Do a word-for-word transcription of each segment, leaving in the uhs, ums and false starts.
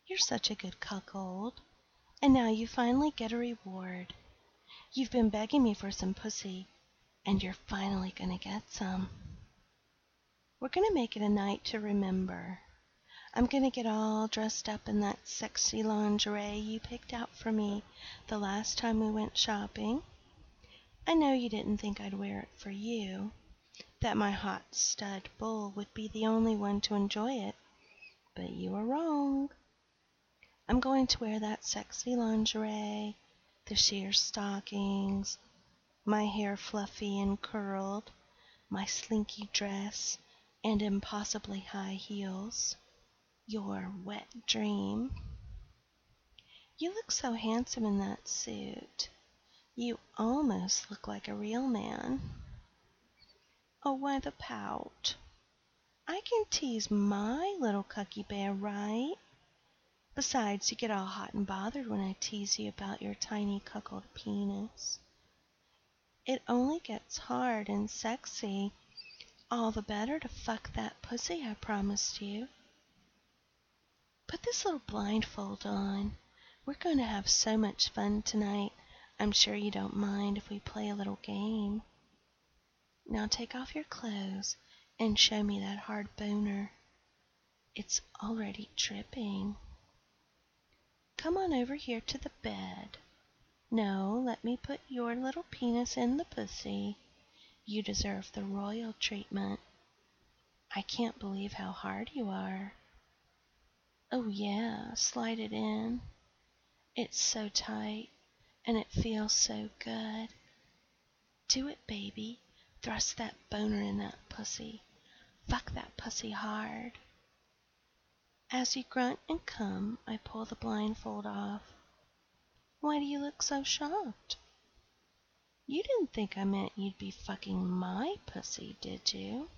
You're such a good cuckold. And now you finally get a reward. You've been begging me for some pussy, and you're finally gonna get some. We're gonna make it a night to remember. I'm gonna get all dressed up in that sexy lingerie you picked out for me the last time we went shopping. I know you didn't think I'd wear it for you, that my hot stud bull would be the only one to enjoy it, but you were wrong. I'm going to wear that sexy lingerie, the sheer stockings, my hair fluffy and curled, my slinky dress, and impossibly high heels. Your wet dream. You look so handsome in that suit. You almost look like a real man. Oh, why the pout? I can tease my little cucky bear, right? Besides, you get all hot and bothered when I tease you about your tiny cuckold penis. It only gets hard and sexy all the better to fuck that pussy I promised you. Put this little blindfold on. We're going to have so much fun tonight. I'm sure you don't mind if we play a little game. Now take off your clothes and show me that hard boner. It's already dripping. Come on over here to the bed. No, let me put your little penis in the pussy. You deserve the royal treatment. I can't believe how hard you are. Oh yeah, slide it in. It's so tight, and it feels so good. Do it, baby. Thrust that boner in that pussy. Fuck that pussy hard. As you grunt and come, I pull the blindfold off. Why do you look so shocked? You didn't think I meant you'd be fucking my pussy, did you?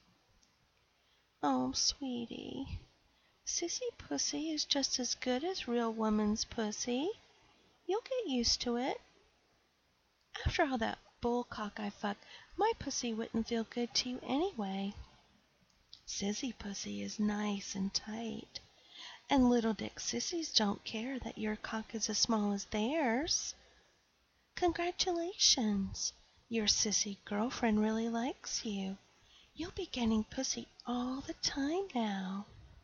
Oh, sweetie. Sissy pussy is just as good as real woman's pussy. You'll get used to it. After all that bullcock I fucked, my pussy wouldn't feel good to you anyway. Sissy pussy is nice and tight, and little dick sissies don't care that your cock is as small as theirs. Congratulations! Your sissy girlfriend really likes you. You'll be getting pussy all the time now.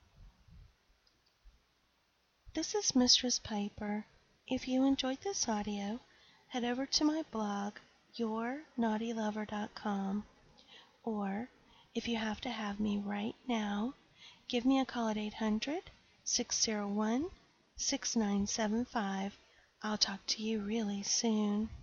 This is Mistress Piper. If you enjoyed this audio, head over to my blog, your naughty lover dot com. Or, if you have to have me right now, give me a call at eight hundred, six oh one, six nine seven five. I'll talk to you really soon.